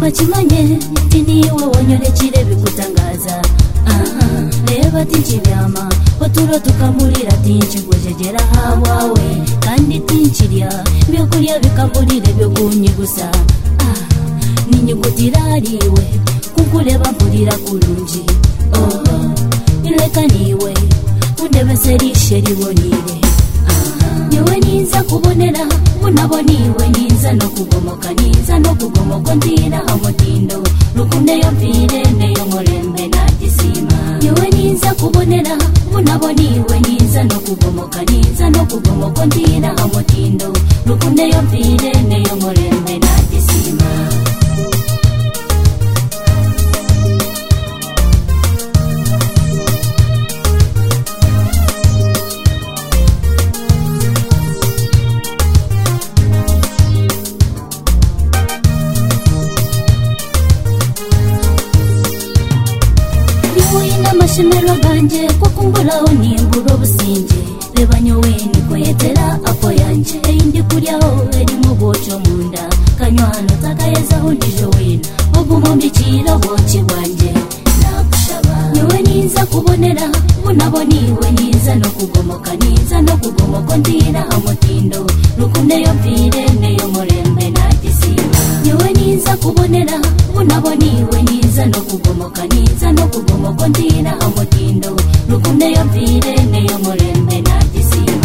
bakimanye tiniwe wonyorekire bikutangaza reba tinkiryama waturo tukamurira tinkigujegera hawawe kandi tinkirya byokurya bikamurire byo kunyigusa ninyigutirariwe kukureba mpurira kurungi ileka niwe undebeserishe ribonire niwe niza kubonera unaboniwe niza no kugomoka ndira amutindo rukunde yo mpire neyo murembe nagisima niwe niza kubonera unaboniwe niza no kugomoka ndira amutindo rukunde yo mpire neyo murembe nagisima amashimero ganje kukumburaho nimbura obusinge reba nyowe niko yetera apo yanje indi kuryaho eri mu bwoco munda kanywano takayezaho ndijo wina ogumumbikira bwoki bwanje nakushaba nyowe niza kubonera unaboniwe niza no kugomoka ndira amutindo rukunde yo mpire neyo murembe nagisima nyowe niza kubonera unaboniwe niza no kugomoka ndira amutindo rukunde yo mpire neyo murembe nagisima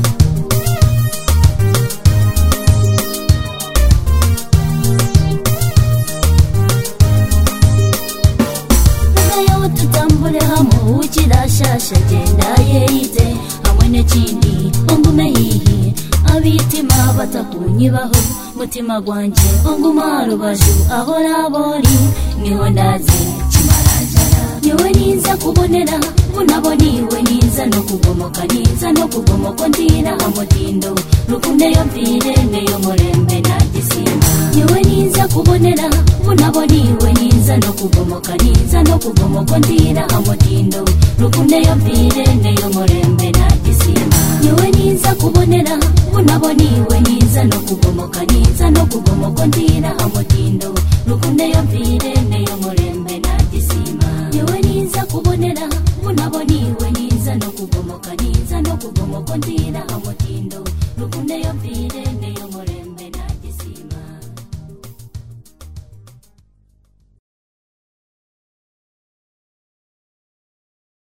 mugayo tutambure hamwe ukirashasha genda yeite hamwe n'ekindi ongume hihi abitima batakunyibaho mutima gwanje onguma rubaju ahora bori niho ndazi niwe niza kubonera unaboniwe niza no kugomoka ndira amutindo rukunde yo mpire neyo murembe nagisima niwe niza kubonera unaboniwe niza no kugomoka ndira amutindo rukunde yo mpire neyo murembe nagisima niwe niza kubonera unaboniwe niza no kugomoka ndira amutindo rukunde yo mpire neyo murembe nagisima niwe niza kubonera unaboniwe niza no kugomoka ndira amutindo rukunde yo mpire